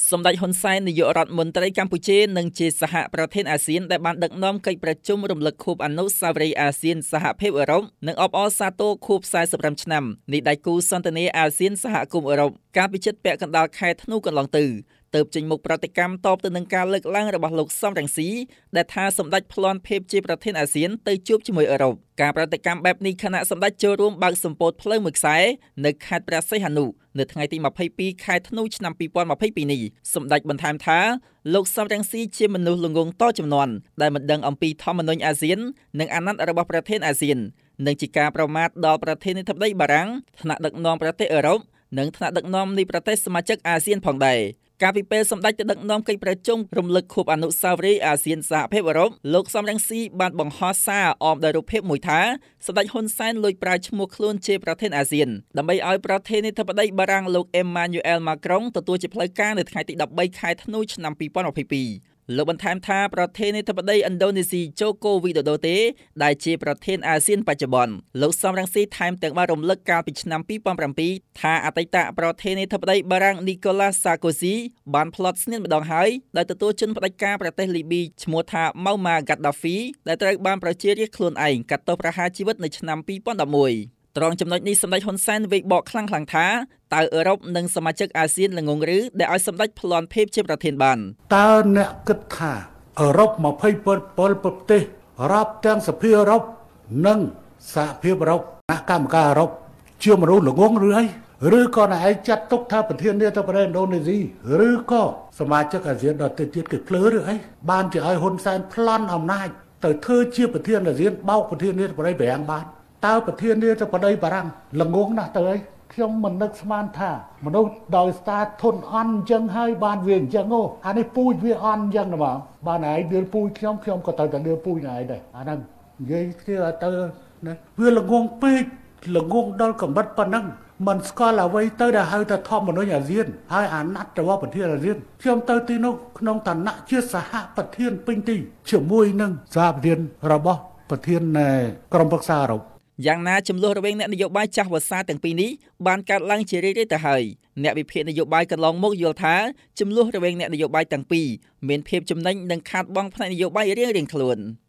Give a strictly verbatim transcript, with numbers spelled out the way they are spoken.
សម្ដេចហ៊ុនសែននាយករដ្ឋមន្ត្រីកម្ពុជានិងជាសហប្រធានអាស៊ានដែលបានដឹកនាំកិច្ចប្រជុំរំលឹកខួបអនុស្សាវរីយ៍អាស៊ានសហភាពអឺរ៉ុបនិងអបអរសាទរខួបfour mươi fiveឆ្នាំនៃដៃគូសន្ទនាអាស៊ានសហគមន៍អឺរ៉ុបកាលពីជិតពាក់កណ្ដាលខែធ្នូកន្លងទៅទើបចេញមុខប្រតិកម្មតបទៅនឹងការលើកឡើងរបស់លោកសំរងស៊ីដែលថាសម្ដេចប្លន់ភាពជាប្រធានអាស៊ានទៅជួបជាមួយអឺរ៉ុបការប្រតិកម្មបែបនេះខណៈសម្ដេចចូលរួមបើកសម្ពោធផ្លូវមួយខ្សែនៅខេត្តព្រះសីហនុនៅថ្ងៃទីtwenty-twoខែធ្នូឆ្នាំtwenty twenty-twoនេះសម្ដេចបន្ថែមថាលោកសំរងស៊ីជាមនុស្សល្ងង់តជំនាន់ដែលមិនដឹងអំពីធម្មនុញ្ញអាស៊ាននិងអាណត្តិរបស់ប្រធានអាស៊ាននិងជាការប្រមាថដល់ប្រធានាធិបតីបារាំងថ្នាក់ដឹកនាំប្រទេសអឺរ៉ុបនិងថ្នាក់ដឹកនាំនៃប្រទេសសមាជិកអាស៊ានផងដែរកាលពីពេលសម្ដេចទៅដឹកនាំកិច្ចប្រជុំរំលឹកខួបអនុស្សាវរីយ៍អាស៊ានសហភាពអឺរ៉ុបលោកសំរងស៊ីបានបង្ហោះសារអមដោយរូបភាពមួយថាសម្ដេចហ៊ុនសែនលួចប្រើឈ្មោះខ្លួនជាប្រធានអាស៊ានដើម្បីឲ្យប្រធានាធិបតីបារាំងលោក Emmanuel Macron ទទួលជាផ្លូវការនៅថ្ងៃទីthirteenខែធ្នូឆ្នាំtwenty twenty-twoលោកបន្ថែមថាប្រធានាធិបតីឥណ្ឌូនេស៊ីជូកូវីដូដូតេដែលជាប្រធានអាស៊ានបច្ចុប្បន្នលោកសំរងស៊ីថែមទាំងបានរំលឹកកាលពីឆ្នាំtwenty oh sevenថាអតីតប្រធានាធិបតីបារាំង Nicolas Sarkozy បានផ្លត់ស្នៀនម្ដងហើយដោយទទួលជនផ្ដាច់ការប្រទេសលីប៊ីឈ្មោះថា Muammar Gaddafi ដែលត្រូវបានប្រជារាស្ត្រខ្លួនឯងកាត់ទោសប្រហារជីវិតនៅឆ្នាំtwenty elevenត្រង់ចំណុចនេះសម្ដេចហ៊ុនសែនវេកបកខ្លាំងៗថាតើអឺរ៉ុបនិងសមាជិកអាស៊ានល្ងងឬដែលឲ្យសម្ដេចប្លន់ភាពជាប្រធានបានតើអ្នកគិតថាអឺរ៉ុបtwenty-sevenប្រទេសរាប់ទាំងសភាអឺរ៉ុបនិងសហភាពអឺរ៉ុបគណៈកម្មការអឺរ៉ុបជាមនុស្សល្ងងឬអីឬក៏អ្នកឯងចាត់ទុកថាប្រធានាធិបតីឥណ្ឌូនេស៊ីឬក៏សមាជិកអាស៊ានដទៃទៀតគេភ្លើឬអីបានជាឲ្យហ៊ុនសែនប្លន់អំណាចទៅធ្វើជាប្រធានអាស៊ានបោកប្រធានាធិបតីបារាំងបានតើប្រធានាធិបតីបារាំងល្ងងណាស់ទៅអីខ្ញុំមិននឹកស្មានថាមនុស្សដោយស្តាធន់អន់អញ្ចឹងហើយបានវាអញ្ចឹងអូអានេះពូជវាអន់អញ្ចឹងហ្មងបានឯងដៀលពូជខ្ញុំខ្ញុំក៏ទៅតែដៀលពូជឯងដែរអាហ្នឹងនិយាយគ្នាទៅណាវាល្ងងពេកល្ងងដល់កម្រិតប៉ុណ្ណឹងមិនស្គាល់អ្វីទៅដែលហៅថាធម្មនុញ្ញអាស៊ានហើយអាណត្តិរបស់ប្រធានអាស៊ានខ្ញុំទៅទីនោះក្នុងឋានៈជាសហប្រធានពេញទីជាមួយនឹងសហប្រធានរបស់ប្រធានក្រុមប្រឹក្សាអឺរ៉ុបយ៉ាងណាចំនួនរវាងអ្នកនយោបាយចាស់វស្សាទាំងពីរនេះបានកើតឡើងជារឿយៗទៅហើយអ្នកវិភាគនយោបាយកន្លងមកយល់ថាចំនួនរវាងអ្នកនយោបាយទាំងពីរមានភាពចំណេញនិងខាតបង់ផ្នែកនយោបាយរៀងៗខ្លួន